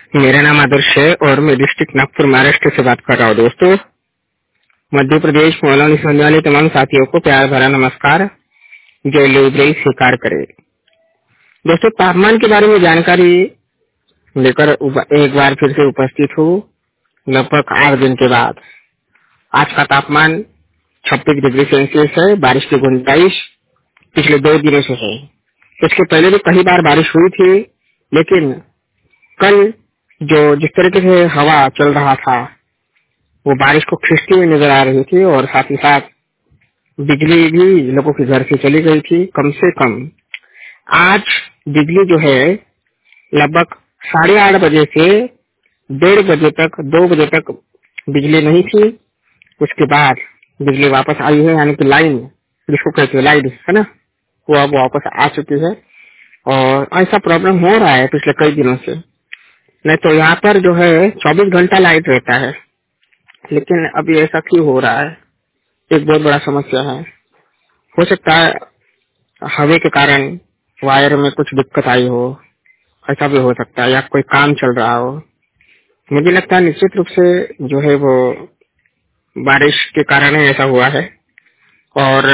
मेरा नाम आदर्श है और मैं डिस्ट्रिक्ट नागपुर महाराष्ट्र से बात कर रहा हूँ। दोस्तों, मध्य प्रदेश मोहल्ला सुनने वाले तमाम साथियों को प्यार भरा नमस्कार। जय लिब्रे स्वीकार करे। दोस्तों, तापमान के बारे में जानकारी लेकर एक बार फिर से उपस्थित हूँ लगभग 8 दिन के बाद। आज का तापमान 26 डिग्री सेल्सियस है। बारिश की गुंजाइश पिछले 2 दिनों से है। इसके पहले भी कई बार बारिश हुई थी, लेकिन कल जो जिस तरीके से हवा चल रहा था वो बारिश को खींचती हुई नजर आ रही थी और साथ ही साथ बिजली भी लोगों के घर से चली गई थी। कम से कम आज बिजली जो है लगभग 8:30 बजे से 1:30 बजे तक 2 बजे तक बिजली नहीं थी। उसके बाद बिजली वापस आई है, यानी कि लाइन जिसको कहते हैं लाइट है ना, वो अब वापस आ चुकी है। और ऐसा प्रॉब्लम हो रहा है पिछले कई दिनों से। नहीं तो यहाँ पर जो है 24 घंटा लाइट रहता है, लेकिन अभी ऐसा क्यों हो रहा है, एक बहुत बड़ा समस्या है। हो सकता है हवा के कारण वायर में कुछ दिक्कत आई हो, ऐसा भी हो सकता है, या कोई काम चल रहा हो। मुझे लगता है निश्चित रूप से जो है वो बारिश के कारण ही ऐसा हुआ है। और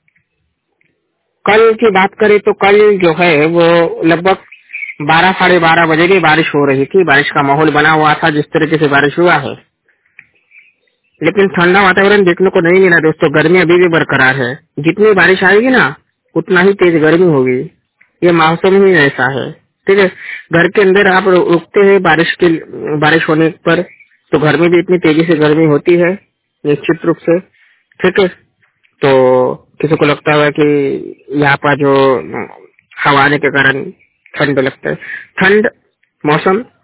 कल की बात करें तो कल जो है वो लगभग 12 साढ़े 12 बजे की बारिश हो रही थी। बारिश का माहौल बना हुआ था जिस तरीके से बारिश हुआ है, लेकिन ठंडा वातावरण देखने को नहीं मिला। दोस्तों, गर्मी अभी भी बरकरार है। जितनी बारिश आएगी ना उतना ही तेज गर्मी होगी। ये मौसम ही ऐसा है। ठीक है, घर के अंदर आप रुकते हैं बारिश होने पर तो घर में भी इतनी तेजी से गर्मी होती है निश्चित रूप से। ठीक है, तो किसी को लगता है कि यहाँ पर जो हवा आने के कारण ठंड लगता है। ठंड मौसम